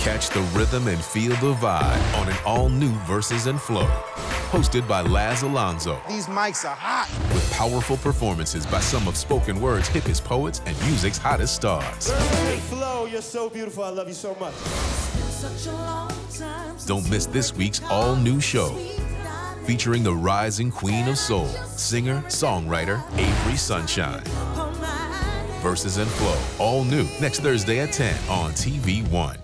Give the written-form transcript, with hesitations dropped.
Catch the rhythm and feel the vibe on an all-new Verses and Flow. Hosted by Laz Alonso. These mics are hot. With powerful performances by some of spoken word's hippest poets and music's hottest stars. Verses and Flow, you're so beautiful. I love you so much. Don't miss this week's all-new show. Featuring the rising queen of soul, singer, songwriter, Avery Sunshine. Verses and Flow, all new next Thursday at 10 on TV1.